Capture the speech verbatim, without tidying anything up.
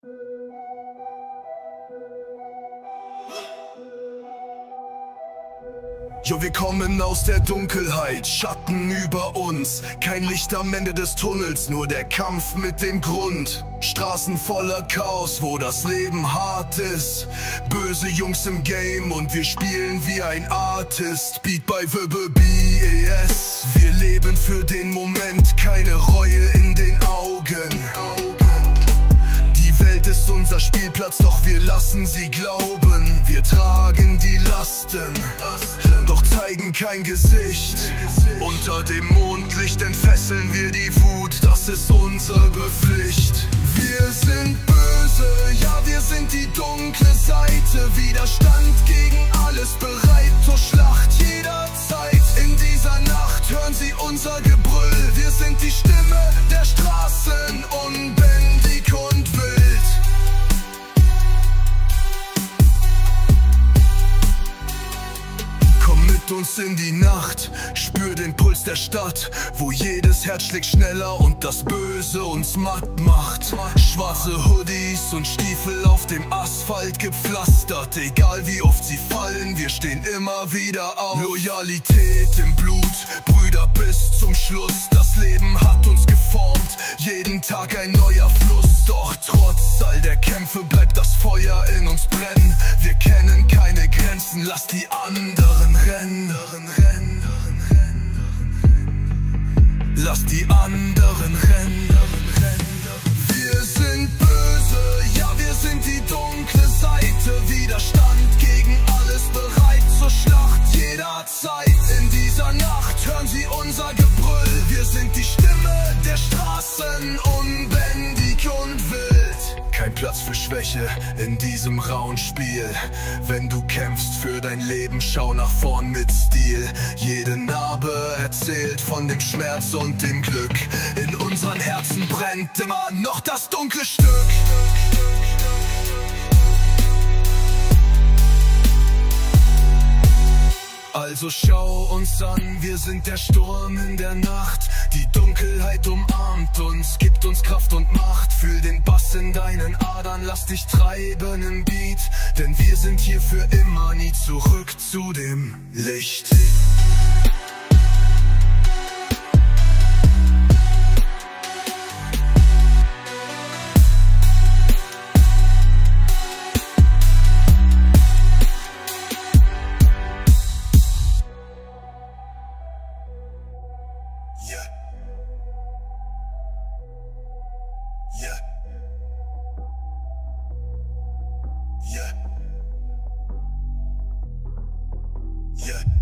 Jo, wir kommen aus der Dunkelheit, Schatten über uns. Kein Licht am Ende des Tunnels, nur der Kampf mit dem Grund. Straßen voller Chaos, wo das Leben hart ist. Böse Jungs im Game und wir spielen wie ein Artist. Beat by V B B E S. Wir leben für den Moment, keine Reue in den Augen. Die Welt ist unser Spielplatz, doch wir lassen sie glauben. Wir tragen die Lasten, doch zeigen kein Gesicht. Unter dem Mondlicht entfesseln wir die Wut, das ist unsere Pflicht. Wir sind böse, ja wir sind die dunkle Seite. Widerstand gegen alles, bereit zur Schlacht jederzeit. In dieser Nacht hören sie unser Gebrüll. Wir sind die Stimme der Straßen, unbändig und wild. Mit uns in die Nacht, spür den Puls der Stadt, wo jedes Herz schlägt schneller und das Böse uns matt macht. Schwarze Hoodies und Stiefel auf dem Asphalt gepflastert, egal wie oft sie fallen, wir stehen immer wieder auf. Loyalität im Blut, Brüder bis zum Schluss. Das Leben hat uns geformt, jeden Tag ein neuer Fluss. Doch trotz all der Kämpfe bleibt das Feuer in uns brennen. Wir kennen keine Grenzen, lass die anderen rennen. Lass die anderen rennen. Wir sind böse, ja wir sind die dunkle Seite. Widerstand gegen alles, bereit zur Schlacht jederzeit. In dieser Nacht hören sie unser Gebrüll. Wir sind die Stimme der Straßen, unbändig und wild. Kein Platz für Schwäche in diesem rauen Spiel. Wenn du kämpfst für dein Leben, schau nach vorn mit Stil. Jede Narbe erzählt von dem Schmerz und dem Glück. In unseren Herzen brennt immer noch das dunkle Stück. Also schau uns an, wir sind der Sturm in der Nacht. Die Dunkelheit umarmt uns, gibt uns Kraft und Macht. Fühl den Bass in deinen Adern, lass dich treiben im Beat. Denn wir sind hier für immer, nie zurück zu dem Licht. Yeah. Yeah. Yeah. Yeah.